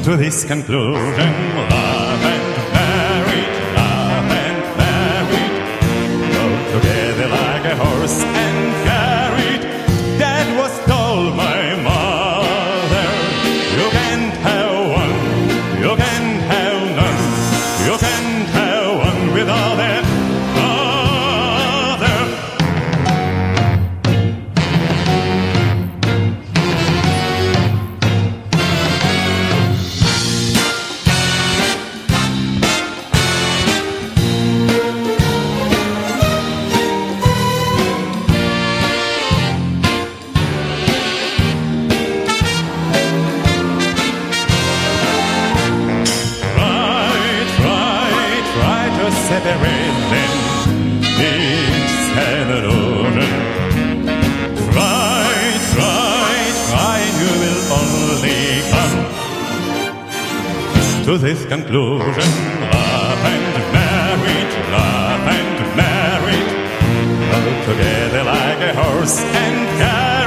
to this conclusion. Love and marriage, go together like a horse and carriage. That was told my mother. You can't have one, you can't have none, you can't have one without that other. Separate them, it's an illusion. Try, you will only come to this conclusion. Love and marriage, go together like a horse and carriage.